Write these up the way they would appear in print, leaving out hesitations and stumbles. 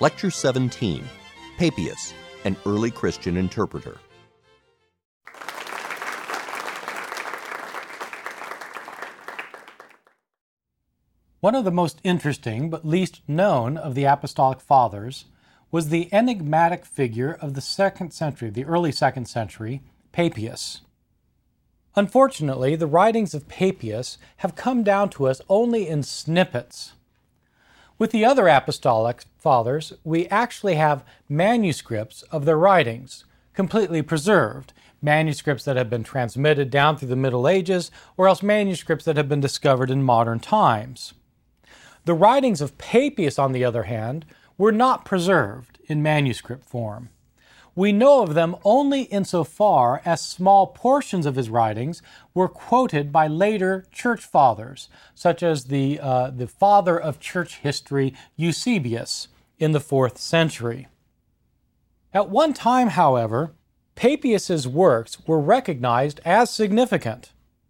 Lecture 17, Papias, an Early Christian Interpreter. One of the most interesting but least known of the Apostolic Fathers was the enigmatic figure of the early 2nd century, Papias. Unfortunately, the writings of Papias have come down to us only in snippets. With the other Apostolic Fathers, we actually have manuscripts of their writings, completely preserved, manuscripts that have been transmitted down through the Middle Ages, or else manuscripts that have been discovered in modern times. The writings of Papias, on the other hand, were not preserved in manuscript form. We know of them only insofar as small portions of his writings were quoted by later church fathers, such as the father of church history, Eusebius, in the 4th century. At one time, however, Papias's works were recognized as significant.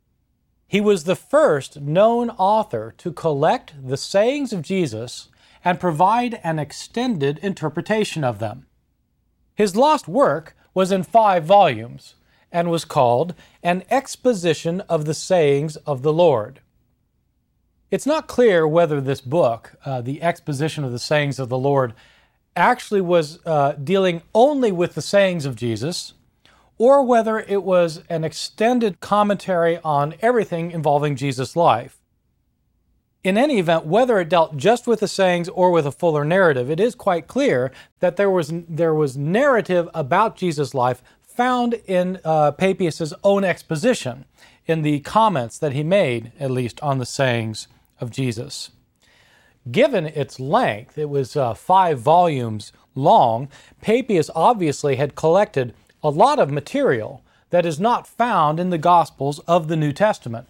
He was the first known author to collect the sayings of Jesus and provide an extended interpretation of them. His lost work was in 5 volumes and was called An Exposition of the Sayings of the Lord. It's not clear whether this book, The Exposition of the Sayings of the Lord, actually was dealing only with the sayings of Jesus, or whether it was an extended commentary on everything involving Jesus' life. In any event, whether it dealt just with the sayings or with a fuller narrative, it is quite clear that there was narrative about Jesus' life found in Papias' own exposition, in the comments that he made, at least, on the sayings of Jesus. Given its length, it was 5 volumes long, Papias obviously had collected a lot of material that is not found in the Gospels of the New Testament.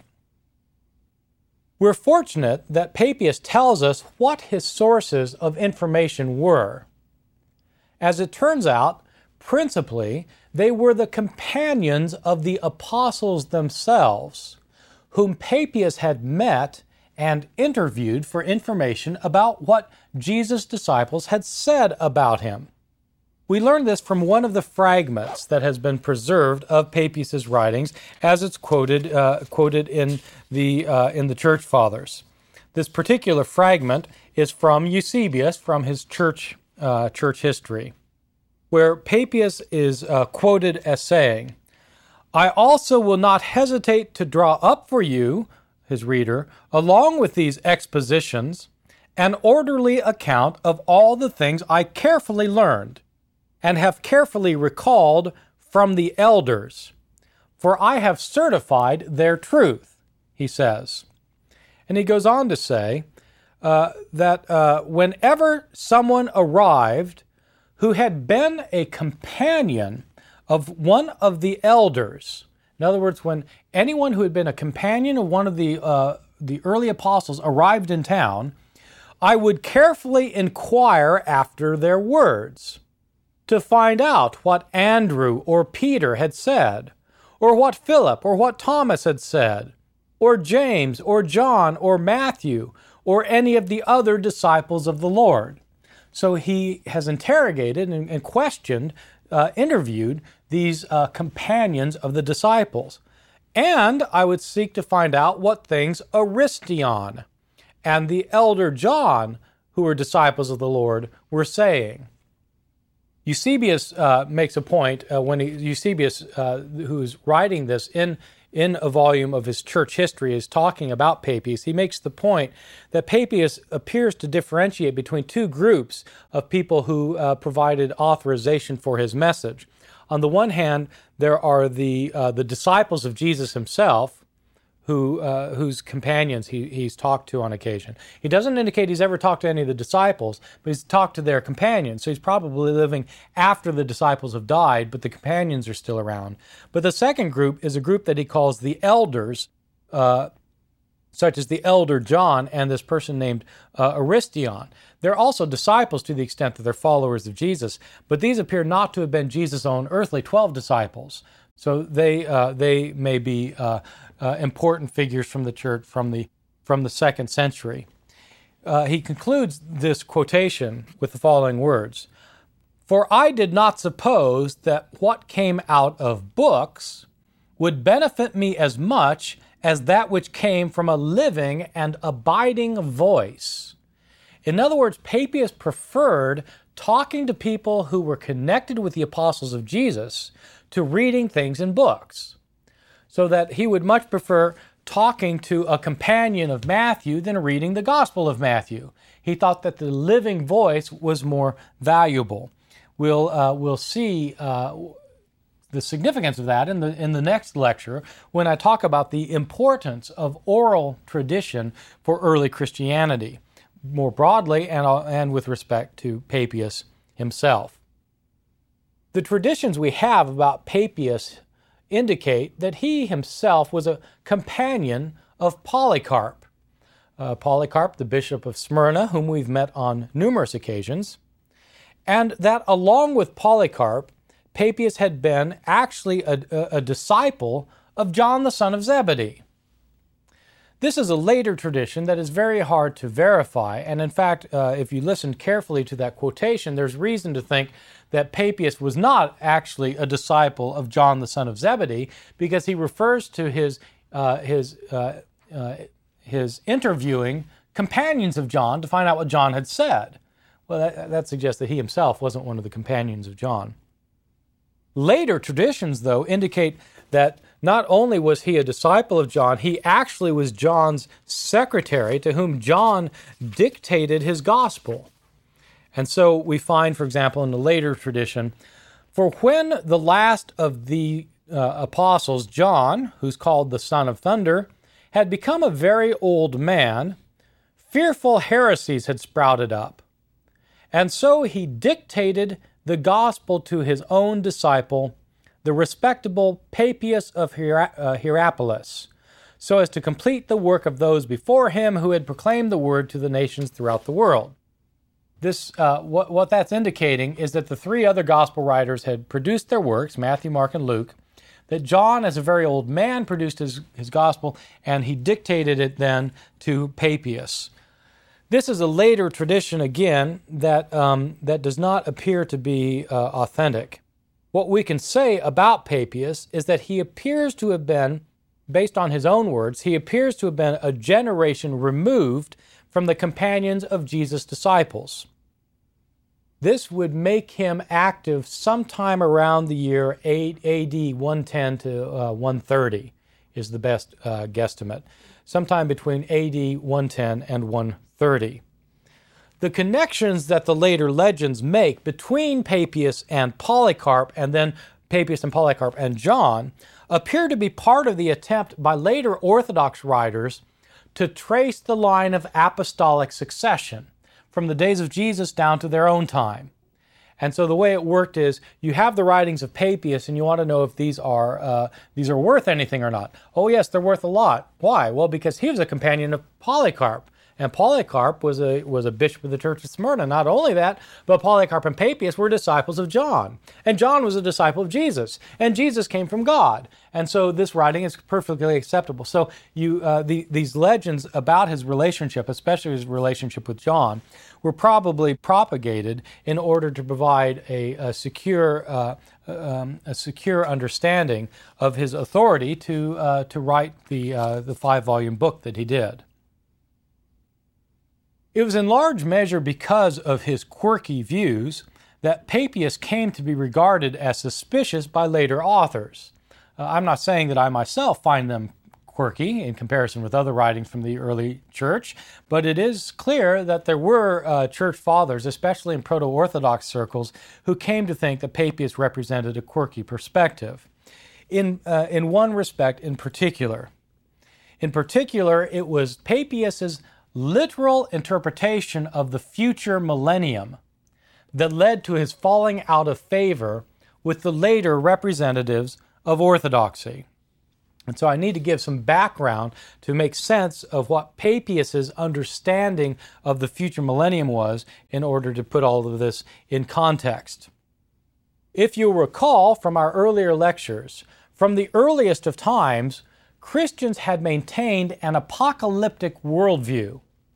We're fortunate that Papias tells us what his sources of information were. As it turns out, principally, they were the companions of the apostles themselves, whom Papias had met and interviewed for information about what Jesus' disciples had said about him. We learn this from one of the fragments that has been preserved of Papias' writings, as it's quoted in the Church Fathers. This particular fragment is from Eusebius, from his church history, where Papias is quoted as saying, "I also will not hesitate to draw up for you," his reader, "along with these expositions, an orderly account of all the things I carefully learned, and have carefully recalled from the elders, for I have certified their truth," he says. And he goes on to say that whenever someone arrived who had been a companion of one of the elders, in other words, when anyone who had been a companion of one of the early apostles arrived in town, I would carefully inquire after their words, to find out what Andrew or Peter had said, or what Philip or what Thomas had said, or James or John or Matthew, or any of the other disciples of the Lord. So he has interrogated and questioned, interviewed these companions of the disciples. And I would seek to find out what things Aristion and the elder John, who were disciples of the Lord, were saying. Eusebius makes a point Eusebius, who's writing this in a volume of his church history, is talking about Papias. He makes the point that Papias appears to differentiate between 2 groups of people who provided authorization for his message. On the one hand, there are the disciples of Jesus himself, whose companions he's talked to on occasion. He doesn't indicate he's ever talked to any of the disciples, but he's talked to their companions. So he's probably living after the disciples have died, but the companions are still around. But the second group is a group that he calls the elders, such as the elder John and this person named Aristion. They're also disciples to the extent that they're followers of Jesus, but these appear not to have been Jesus' own earthly 12 disciples. So they may be important figures from the church from the 2nd century. he concludes this quotation with the following words: "For I did not suppose that what came out of books would benefit me as much as that which came from a living and abiding voice." In other words, Papias preferred talking to people who were connected with the apostles of Jesus to reading things in books, so that he would much prefer talking to a companion of Matthew than reading the Gospel of Matthew. He thought that the living voice was more valuable. We'll see the significance of that in the next lecture when I talk about the importance of oral tradition for early Christianity, more broadly and with respect to Papias himself. The traditions we have about Papias indicate that he himself was a companion of Polycarp. Polycarp, the bishop of Smyrna, whom we've met on numerous occasions, and that along with Polycarp, Papias had been actually a disciple of John the son of Zebedee. This is a later tradition that is very hard to verify, and in fact, if you listen carefully to that quotation, there's reason to think that Papias was not actually a disciple of John the son of Zebedee, because he refers to his interviewing companions of John to find out what John had said. Well, that suggests that he himself wasn't one of the companions of John. Later traditions, though, indicate that not only was he a disciple of John, he actually was John's secretary to whom John dictated his gospel. And so we find, for example, in the later tradition, for when the last of the apostles, John, who's called the Son of Thunder, had become a very old man, fearful heresies had sprouted up. And so he dictated the gospel to his own disciple, the respectable Papias of Hierapolis, so as to complete the work of those before him who had proclaimed the word to the nations throughout the world. This, what that's indicating is that the three other gospel writers had produced their works, Matthew, Mark, and Luke, that John, as a very old man, produced his gospel, and he dictated it then to Papias. This is a later tradition, again, that does not appear to be authentic. What we can say about Papias is that he appears to have been, based on his own words, he appears to have been a generation removed from the companions of Jesus' disciples. This would make him active sometime around the year AD 110 to 130 is the best guesstimate. Sometime between AD 110 and 130. The connections that the later legends make between Papias and Polycarp, and then Papias and Polycarp and John, appear to be part of the attempt by later Orthodox writers to trace the line of apostolic succession from the days of Jesus down to their own time. And so the way it worked is you have the writings of Papias and you want to know if these are worth anything or not. Oh yes, they're worth a lot. Why? Well, because he was a companion of Polycarp. And Polycarp was a bishop of the Church of Smyrna. Not only that, but Polycarp and Papias were disciples of John. And John was a disciple of Jesus. And Jesus came from God. And so this writing is perfectly acceptable. So these legends about his relationship, especially his relationship with John, were probably propagated in order to provide a secure understanding of his authority to write the 5-volume book that he did. It was in large measure because of his quirky views that Papias came to be regarded as suspicious by later authors. I'm not saying that I myself find them quirky in comparison with other writings from the early church, but it is clear that there were church fathers, especially in proto-Orthodox circles, who came to think that Papias represented a quirky perspective. In one respect in particular. In particular, it was Papias's literal interpretation of the future millennium that led to his falling out of favor with the later representatives of orthodoxy. And so I need to give some background to make sense of what Papias's understanding of the future millennium was in order to put all of this in context. If you'll recall from our earlier lectures, from the earliest of times, Christians had maintained an apocalyptic worldview.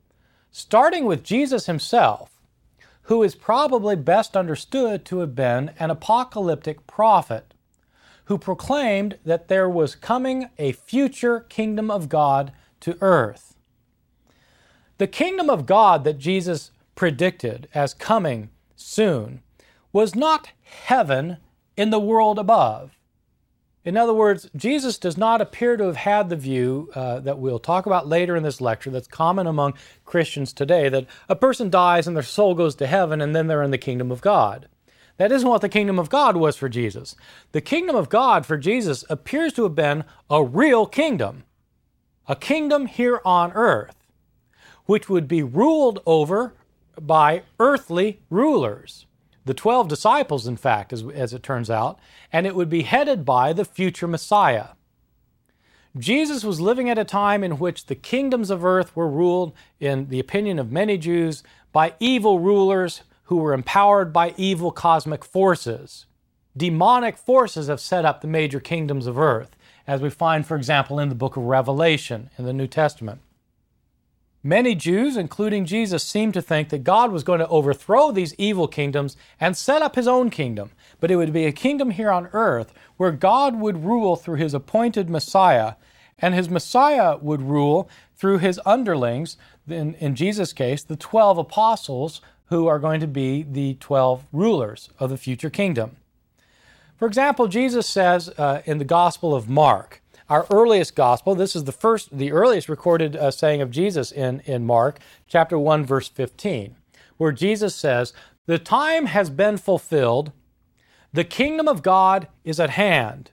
starting with Jesus himself, who is probably best understood to have been an apocalyptic prophet who proclaimed that there was coming a future kingdom of God to earth. The kingdom of God that Jesus predicted as coming soon was not heaven in the world above. In other words, Jesus does not appear to have had the view that we'll talk about later in this lecture that's common among Christians today, that a person dies and their soul goes to heaven and then they're in the kingdom of God. That isn't what the kingdom of God was for Jesus. The kingdom of God for Jesus appears to have been a real kingdom, a kingdom here on earth, which would be ruled over by earthly rulers. The 12 disciples, in fact, as it turns out, and it would be headed by the future Messiah. Jesus was living at a time in which the kingdoms of earth were ruled, in the opinion of many Jews, by evil rulers who were empowered by evil cosmic forces. Demonic forces have set up the major kingdoms of earth, as we find, for example, in the book of Revelation in the New Testament. Many Jews, including Jesus, seemed to think that God was going to overthrow these evil kingdoms and set up his own kingdom, but it would be a kingdom here on earth where God would rule through his appointed Messiah, and his Messiah would rule through his underlings, in Jesus' case, the 12 apostles who are going to be the 12 rulers of the future kingdom. For example, Jesus says in the Gospel of Mark, our earliest gospel, this is the earliest recorded saying of Jesus in Mark, chapter 1, verse 15, where Jesus says, "The time has been fulfilled, the kingdom of God is at hand.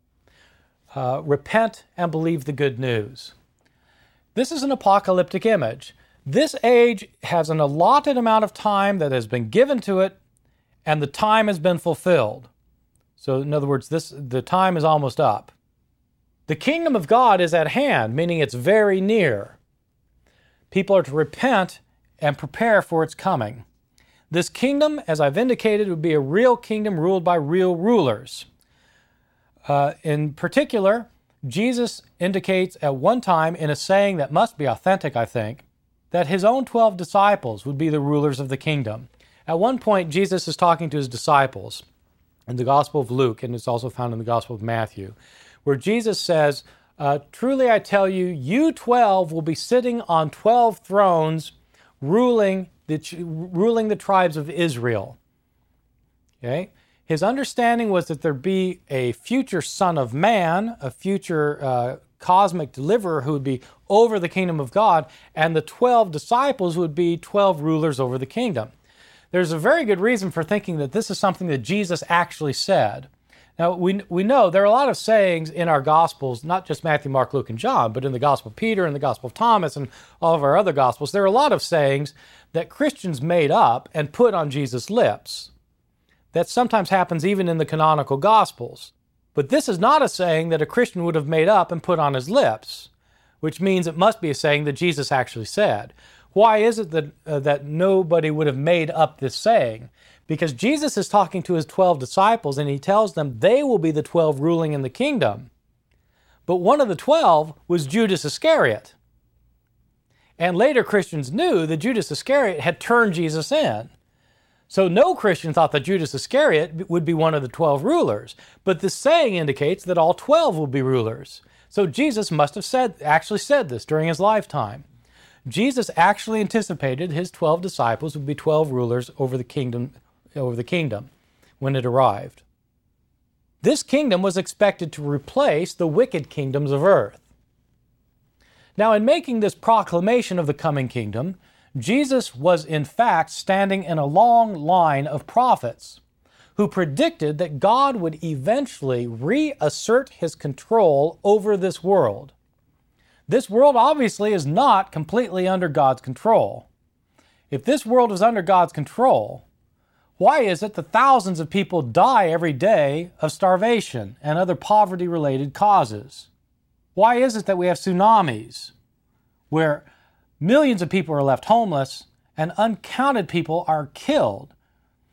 Repent and believe the good news." This is an apocalyptic image. This age has an allotted amount of time that has been given to it, and the time has been fulfilled. So in other words, the time is almost up. The kingdom of God is at hand, meaning it's very near. People are to repent and prepare for its coming. This kingdom, as I've indicated, would be a real kingdom ruled by real rulers. In particular, Jesus indicates at one time in a saying that must be authentic, I think, that his own 12 disciples would be the rulers of the kingdom. At one point, Jesus is talking to his disciples in the Gospel of Luke, and it's also found in the Gospel of Matthew, where Jesus says, "Truly I tell you, you 12 will be sitting on 12 thrones, ruling the tribes of Israel." Okay? His understanding was that there'd be a future Son of Man, a future cosmic deliverer who would be over the kingdom of God, and the 12 disciples would be 12 rulers over the kingdom. There's a very good reason for thinking that this is something that Jesus actually said. Now, we know there are a lot of sayings in our Gospels, not just Matthew, Mark, Luke, and John, but in the Gospel of Peter and the Gospel of Thomas and all of our other Gospels, there are a lot of sayings that Christians made up and put on Jesus' lips. That sometimes happens even in the canonical Gospels. But this is not a saying that a Christian would have made up and put on his lips, which means it must be a saying that Jesus actually said. Why is it that nobody would have made up this saying? Because Jesus is talking to his 12 disciples and he tells them they will be the 12 ruling in the kingdom. But one of the 12 was Judas Iscariot. And later Christians knew that Judas Iscariot had turned Jesus in. So no Christian thought that Judas Iscariot would be one of the 12 rulers. But this saying indicates that all 12 will be rulers. So Jesus must have actually said this during his lifetime. Jesus actually anticipated his 12 disciples would be 12 rulers over the kingdom when it arrived. This kingdom was expected to replace the wicked kingdoms of earth. Now, in making this proclamation of the coming kingdom, Jesus was in fact standing in a long line of prophets who predicted that God would eventually reassert his control over this world. This world obviously is not completely under God's control. If this world was under God's control, why is it that thousands of people die every day of starvation and other poverty-related causes? Why is it that we have tsunamis where millions of people are left homeless and uncounted people are killed?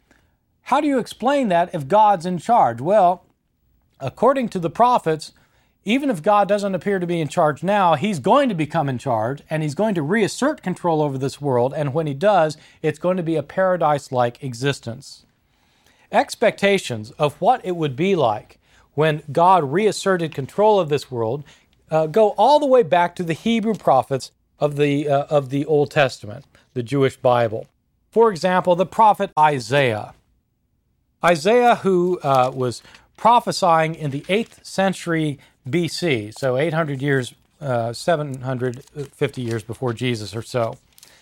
How do you explain that if God's in charge? Well, according to the prophets, Even if God doesn't appear to be in charge now, he's going to become in charge, and he's going to reassert control over this world, and when he does, it's going to be a paradise-like existence. Expectations of what it would be like when God reasserted control of this world go all the way back to the Hebrew prophets of the Old Testament, the Jewish Bible. For example, the prophet Isaiah. Isaiah, who was prophesying in the 8th century BC, so 800 years, 750 years before Jesus or so.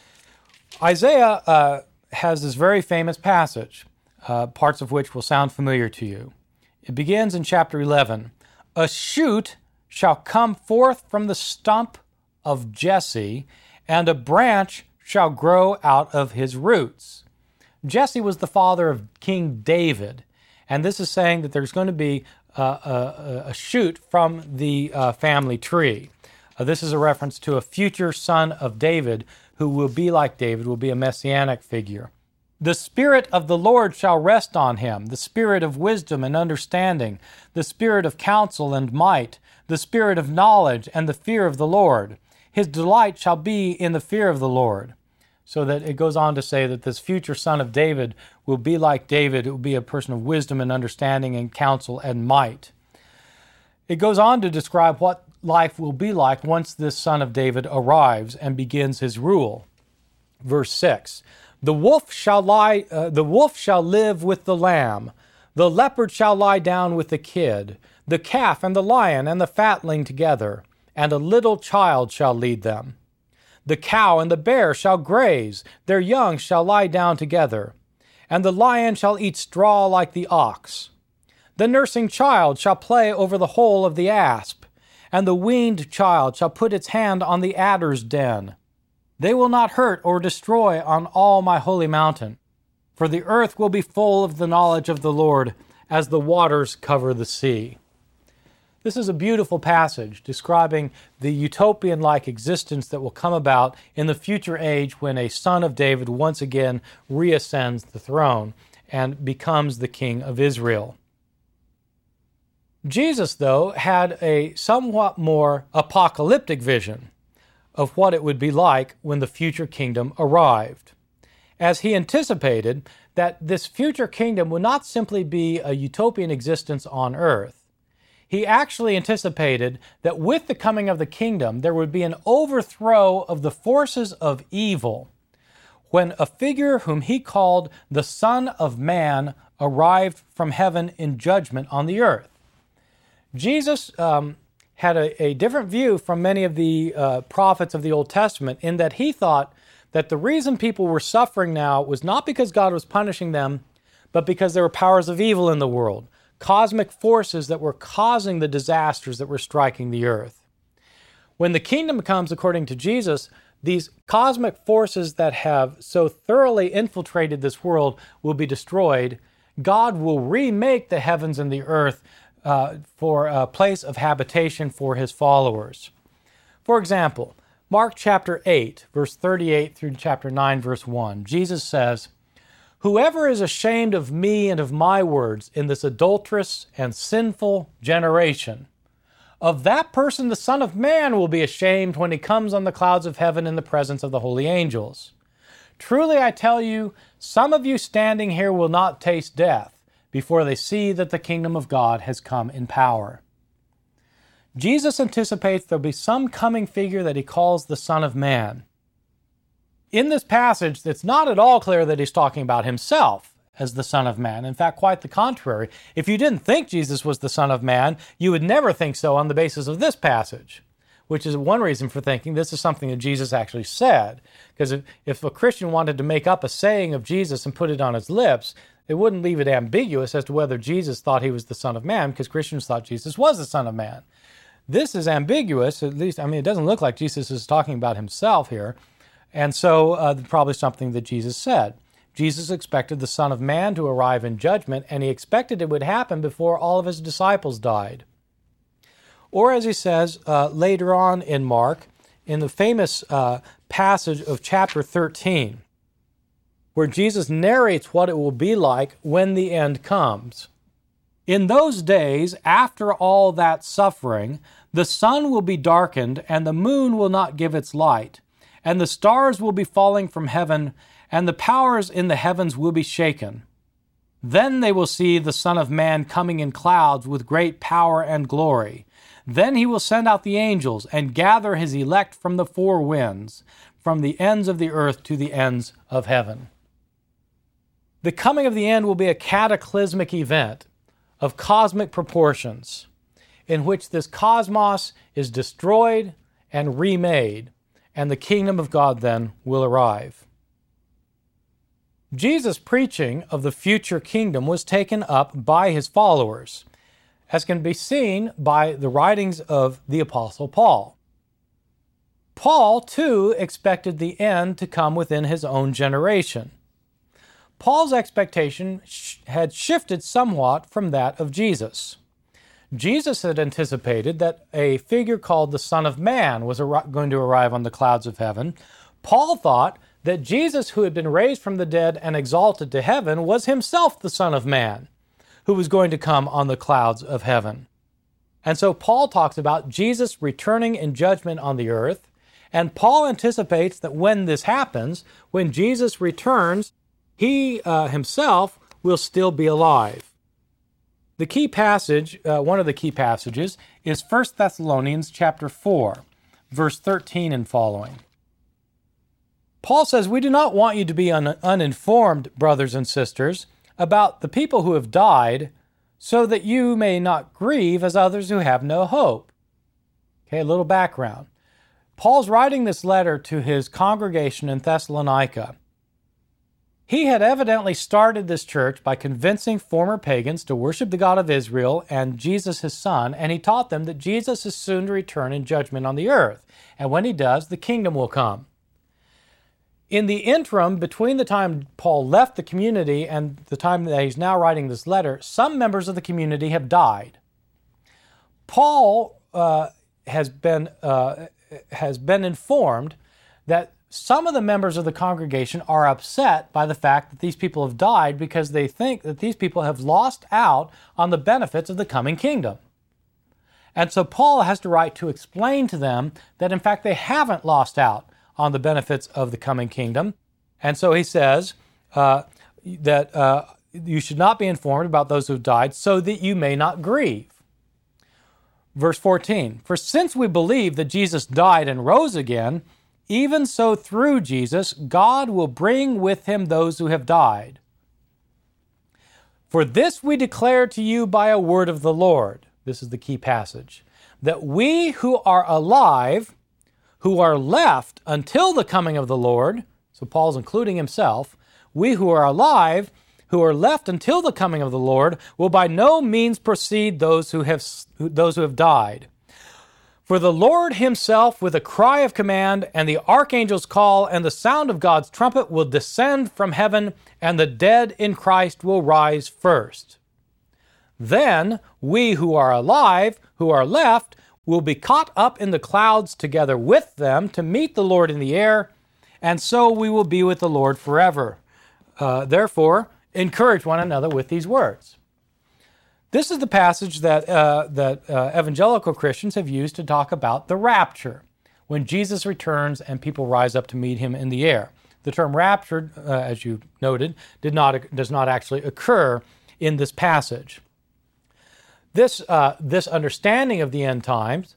Isaiah has this very famous passage, parts of which will sound familiar to you. It begins in chapter 11. A shoot shall come forth from the stump of Jesse, and a branch shall grow out of his roots. Jesse was the father of King David, and this is saying that there's going to be a shoot from the family tree. This is a reference to a future son of David who will be like David, will be a messianic figure. The Spirit of the Lord shall rest on him, the Spirit of wisdom and understanding, the Spirit of counsel and might, the Spirit of knowledge and the fear of the Lord. His delight shall be in the fear of the Lord. So that it goes on to say that this future son of David will be like David. It will be a person of wisdom and understanding and counsel and might. It goes on to describe what life will be like once this son of David arrives and begins his rule. Verse 6, The wolf shall live with the lamb. The leopard shall lie down with the kid. The calf and the lion and the fatling together, and a little child shall lead them. The cow and the bear shall graze, their young shall lie down together, and the lion shall eat straw like the ox. The nursing child shall play over the hole of the asp, and the weaned child shall put its hand on the adder's den. They will not hurt or destroy on all my holy mountain, for the earth will be full of the knowledge of the Lord as the waters cover the sea. This is a beautiful passage describing the utopian-like existence that will come about in the future age when a son of David once again reascends the throne and becomes the king of Israel. Jesus, though, had a somewhat more apocalyptic vision of what it would be like when the future kingdom arrived, as he anticipated that this future kingdom would not simply be a utopian existence on earth. He actually anticipated that with the coming of the kingdom, there would be an overthrow of the forces of evil when a figure whom he called the Son of Man arrived from heaven in judgment on the earth. Jesus had a different view from many of the prophets of the Old Testament in that he thought that the reason people were suffering now was not because God was punishing them, but because there were powers of evil in the world. Cosmic forces that were causing the disasters that were striking the earth. When the kingdom comes, according to Jesus, these cosmic forces that have so thoroughly infiltrated this world will be destroyed. God will remake the heavens and the earth for a place of habitation for his followers. For example, Mark chapter 8, verse 38 through chapter 9, verse 1, Jesus says, Whoever is ashamed of me and of my words in this adulterous and sinful generation, of that person the Son of Man will be ashamed when he comes on the clouds of heaven in the presence of the holy angels. Truly I tell you, some of you standing here will not taste death before they see that the kingdom of God has come in power. Jesus anticipates there'll be some coming figure that he calls the Son of Man. In this passage, it's not at all clear that he's talking about himself as the Son of Man. In fact, quite the contrary. If you didn't think Jesus was the Son of Man, you would never think so on the basis of this passage, which is one reason for thinking this is something that Jesus actually said. Because if a Christian wanted to make up a saying of Jesus and put it on his lips, it wouldn't leave it ambiguous as to whether Jesus thought he was the Son of Man, because Christians thought Jesus was the Son of Man. This is ambiguous, at least, it doesn't look like Jesus is talking about himself here. And so probably something that Jesus said. Jesus expected the Son of Man to arrive in judgment, and he expected it would happen before all of his disciples died. Or as he says later on in Mark, in the famous passage of chapter 13, where Jesus narrates what it will be like when the end comes. In those days, after all that suffering, the sun will be darkened, and the moon will not give its light, and the stars will be falling from heaven, and the powers in the heavens will be shaken. Then they will see the Son of Man coming in clouds with great power and glory. Then he will send out the angels and gather his elect from the four winds, from the ends of the earth to the ends of heaven. The coming of the end will be a cataclysmic event of cosmic proportions, in which this cosmos is destroyed and remade, and the kingdom of God then will arrive. Jesus' preaching of the future kingdom was taken up by his followers, as can be seen by the writings of the Apostle Paul. Paul, too, expected the end to come within his own generation. Paul's expectation had shifted somewhat from that of Jesus. Jesus had anticipated that a figure called the Son of Man was going to arrive on the clouds of heaven. Paul thought that Jesus, who had been raised from the dead and exalted to heaven, was himself the Son of Man, who was going to come on the clouds of heaven. And so Paul talks about Jesus returning in judgment on the earth, and Paul anticipates that when this happens, when Jesus returns, he himself will still be alive. The key passage, one of the key passages, is 1 Thessalonians chapter 4, verse 13 and following. Paul says, "We do not want you to be uninformed, brothers and sisters, about the people who have died, so that you may not grieve as others who have no hope." Okay, a little background. Paul's writing this letter to his congregation in Thessalonica. He had evidently started this church by convincing former pagans to worship the God of Israel and Jesus his Son, and he taught them that Jesus is soon to return in judgment on the earth, and when he does, the kingdom will come. In the interim, between the time Paul left the community and the time that he's now writing this letter, some members of the community have died. Paul has been informed that some of the members of the congregation are upset by the fact that these people have died because they think that these people have lost out on the benefits of the coming kingdom. And so Paul has to write to explain to them that in fact they haven't lost out on the benefits of the coming kingdom. And so he says that you should not be informed about those who have died so that you may not grieve. Verse 14, "For since we believe that Jesus died and rose again, even so through Jesus, God will bring with him those who have died. For this we declare to you by a word of the Lord," this is the key passage, "that we who are alive, who are left until the coming of the Lord," so Paul's including himself, "we who are alive, who are left until the coming of the Lord, will by no means precede those who have died. For the Lord himself, with a cry of command, and the archangel's call, and the sound of God's trumpet, will descend from heaven, and the dead in Christ will rise first. Then we who are alive, who are left, will be caught up in the clouds together with them to meet the Lord in the air, and so we will be with the Lord forever. Therefore, encourage one another with these words." This is the passage that evangelical Christians have used to talk about the rapture, when Jesus returns and people rise up to meet him in the air. The term raptured, as you noted, does not actually occur in this passage. This understanding of the end times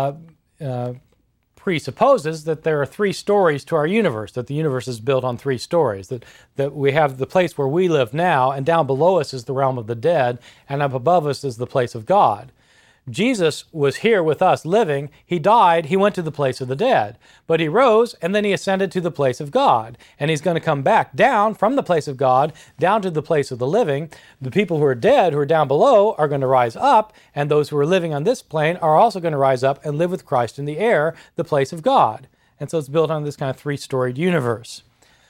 presupposes that there are three stories to our universe, that the universe is built on three stories, that we have the place where we live now, and down below us is the realm of the dead, and up above us is the place of God. Jesus was here with us living. He died. He went to the place of the dead. But he rose, and then he ascended to the place of God. And he's going to come back down from the place of God, down to the place of the living. The people who are dead, who are down below, are going to rise up, and those who are living on this plane are also going to rise up and live with Christ in the air, the place of God. And so it's built on this kind of three-storied universe.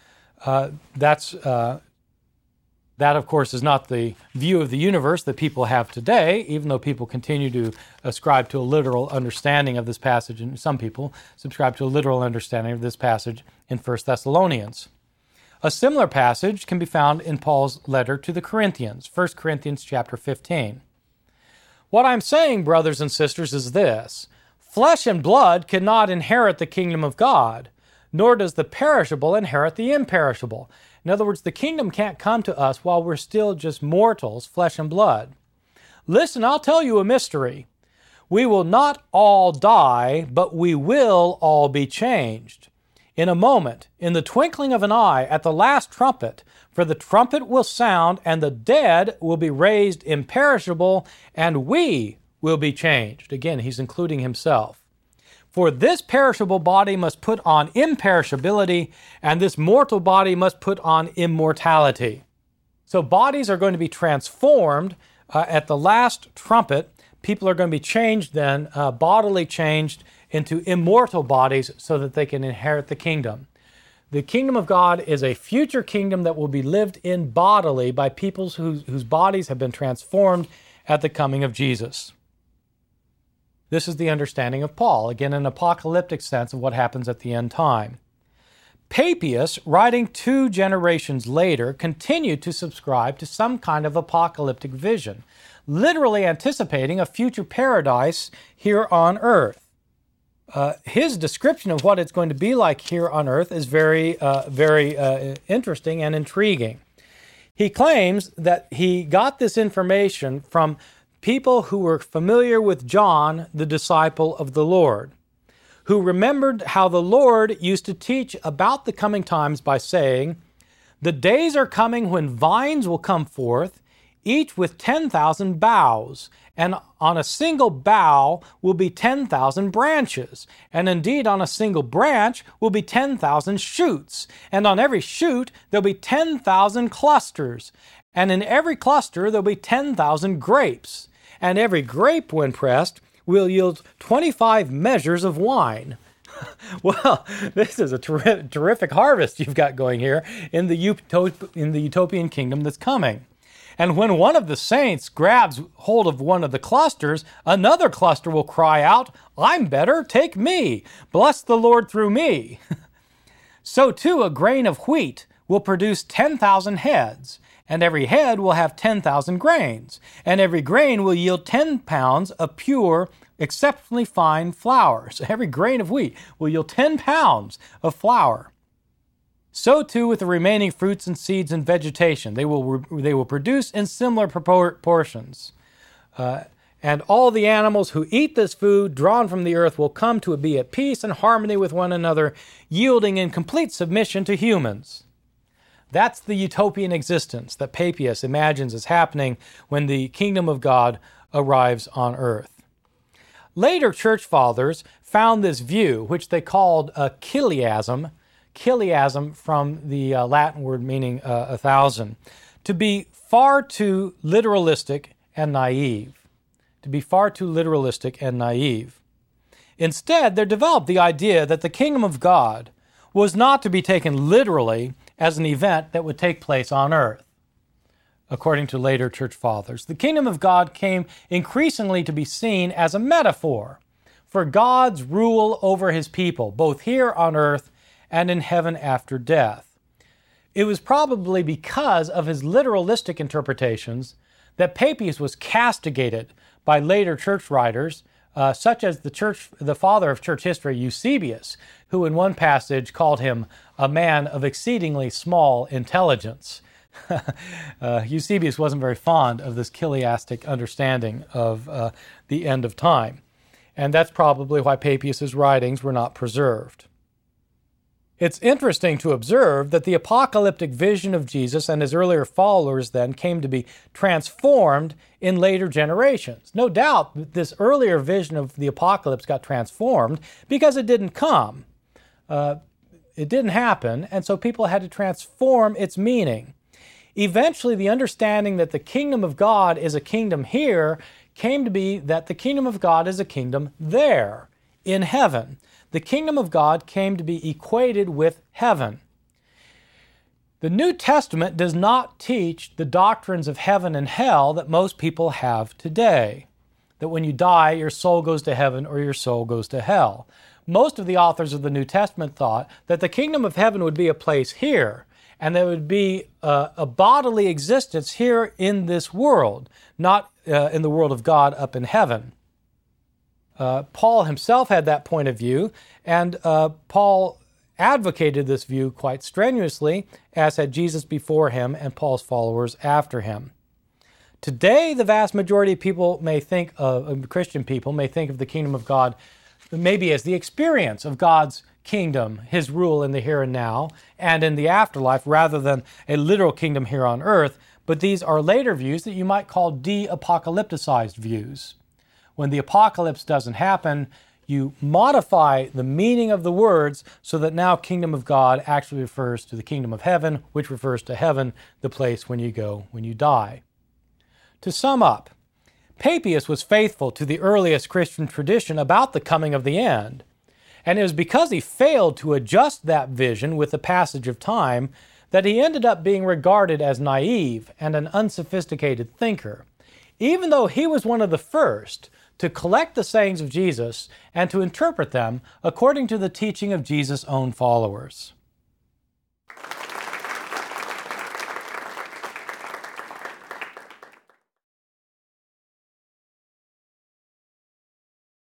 That, of course, is not the view of the universe that people have today, even though people continue to ascribe to a literal understanding of this passage, and some people subscribe to a literal understanding of this passage in 1 Thessalonians. A similar passage can be found in Paul's letter to the Corinthians, 1 Corinthians chapter 15. What I'm saying, brothers and sisters, is this. Flesh and blood cannot inherit the kingdom of God, nor does the perishable inherit the imperishable. In other words, the kingdom can't come to us while we're still just mortals, flesh and blood. Listen, I'll tell you a mystery. We will not all die, but we will all be changed. In a moment, in the twinkling of an eye, at the last trumpet, for the trumpet will sound, and the dead will be raised imperishable, and we will be changed. Again, he's including himself. For this perishable body must put on imperishability, and this mortal body must put on immortality. So bodies are going to be transformed at the last trumpet. People are going to be changed then, bodily changed into immortal bodies so that they can inherit the kingdom. The kingdom of God is a future kingdom that will be lived in bodily by people whose bodies have been transformed at the coming of Jesus. This is the understanding of Paul, again, an apocalyptic sense of what happens at the end time. Papias, writing 2 generations later, continued to subscribe to some kind of apocalyptic vision, literally anticipating a future paradise here on earth. His description of what it's going to be like here on earth is very interesting and intriguing. He claims that he got this information from people who were familiar with John, the disciple of the Lord, who remembered how the Lord used to teach about the coming times by saying, "The days are coming when vines will come forth, each with 10,000 boughs, and on a single bough will be 10,000 branches, and indeed on a single branch will be 10,000 shoots, and on every shoot there'll be 10,000 clusters, and in every cluster there'll be 10,000 grapes, and every grape, when pressed, will yield 25 measures of wine." Well, this is a terrific harvest you've got going here in the utopian kingdom that's coming. And when one of the saints grabs hold of one of the clusters, another cluster will cry out, "I'm better, take me. Bless the Lord through me." So too a grain of wheat will produce 10,000 heads, and every head will have 10,000 grains, and every grain will yield 10 pounds of pure, exceptionally fine flour. So every grain of wheat will yield 10 pounds of flour. So too with the remaining fruits and seeds and vegetation. They will produce in similar proportions. And all the animals who eat this food drawn from the earth will come to be at peace and harmony with one another, yielding in complete submission to humans. That's the utopian existence that Papias imagines is happening when the kingdom of God arrives on earth. Later church fathers found this view, which they called a chiliasm from the Latin word meaning 1,000, to be far too literalistic and naive. Instead, there developed the idea that the kingdom of God was not to be taken literally as an event that would take place on earth. According to later church fathers, the kingdom of God came increasingly to be seen as a metaphor for God's rule over his people, both here on earth and in heaven after death. It was probably because of his literalistic interpretations that Papias was castigated by later church writers, such as the father of church history, Eusebius, who in one passage called him a man of exceedingly small intelligence. Eusebius wasn't very fond of this chiliastic understanding of the end of time, and that's probably why Papias's writings were not preserved. It's interesting to observe that the apocalyptic vision of Jesus and his earlier followers then came to be transformed in later generations. No doubt that this earlier vision of the apocalypse got transformed because it didn't come. It didn't happen, and so people had to transform its meaning. Eventually, the understanding that the kingdom of God is a kingdom here came to be that the kingdom of God is a kingdom there, in heaven. The kingdom of God came to be equated with heaven. The New Testament does not teach the doctrines of heaven and hell that most people have today, that when you die, your soul goes to heaven or your soul goes to hell. Most of the authors of the New Testament thought that the kingdom of heaven would be a place here, and there would be a bodily existence here in this world, not in the world of God up in heaven. Paul himself had that point of view, and Paul advocated this view quite strenuously, as had Jesus before him and Paul's followers after him. Today, the vast majority of people may think of, Christian people may think of the kingdom of God maybe as the experience of God's kingdom, his rule in the here and now, and in the afterlife, rather than a literal kingdom here on earth. But these are later views that you might call de-apocalypticized views. When the apocalypse doesn't happen, you modify the meaning of the words so that now kingdom of God actually refers to the kingdom of heaven, which refers to heaven, the place when you go when you die. To sum up, Papias was faithful to the earliest Christian tradition about the coming of the end. And it was because he failed to adjust that vision with the passage of time that he ended up being regarded as naive and an unsophisticated thinker, even though he was one of the first to collect the sayings of Jesus and to interpret them according to the teaching of Jesus' own followers.